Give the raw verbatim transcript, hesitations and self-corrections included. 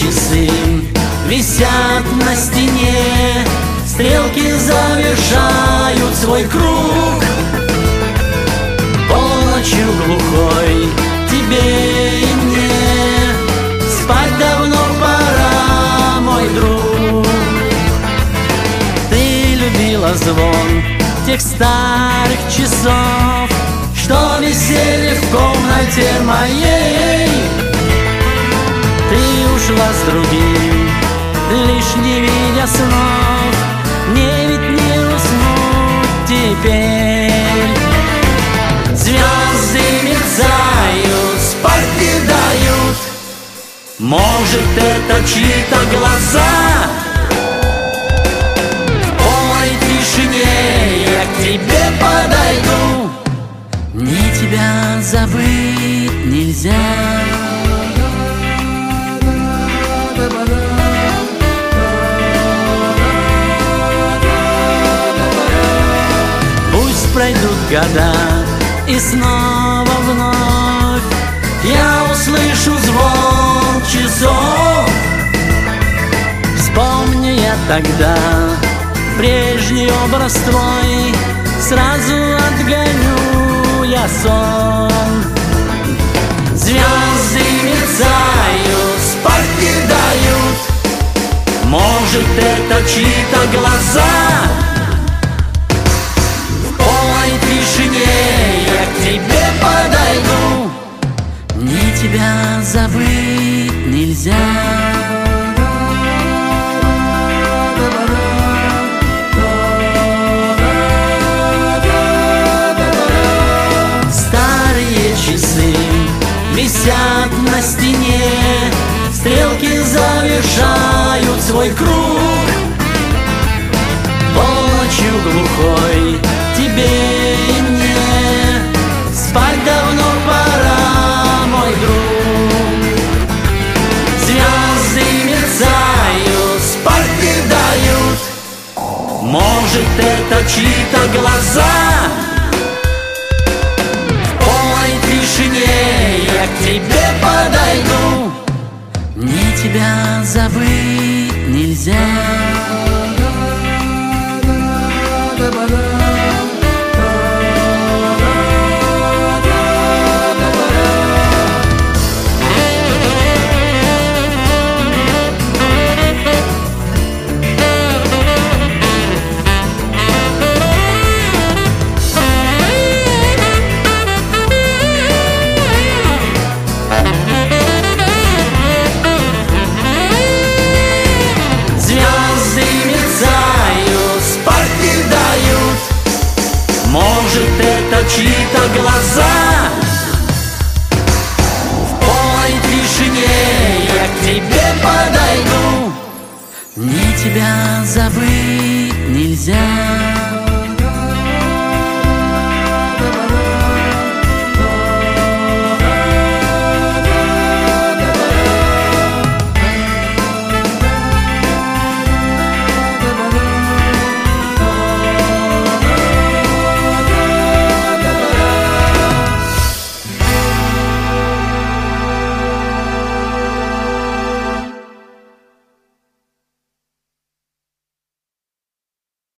часы висят на стене, стрелки завершают свой круг. Полночью глухой тебе и мне спать давно пора, мой друг. Ты любила звон тех старых часов, что висели в комнате моей. Ты ушла с другим, лишь не видя снов. Мне ведь не уснуть теперь. Звезды мерцают, спать не дают. Может, это чьи-то глаза? В полной тишине я к тебе подойду. Мне тебя забыть нельзя. Пусть пройдут года, и снова вновь я услышу звон часов. Вспомню я тогда прежний образ твой, сразу отгоню я сон. Звезды мерцают, спать не дают. Может, это чьи-то глаза? В полной тишине я к тебе подойду. Мне тебя забыть нельзя. Висят на стене, стрелки завершают свой круг. Полночью глухой тебе и мне спать давно пора, мой друг. Звезды мерцают, спать не дают. Может, это чьи-то глаза? Я к тебе подойду. Мне тебя забыть нельзя. Может, это чьи-то глаза? В полной тишине я к тебе подойду. Мне тебя забыть нельзя.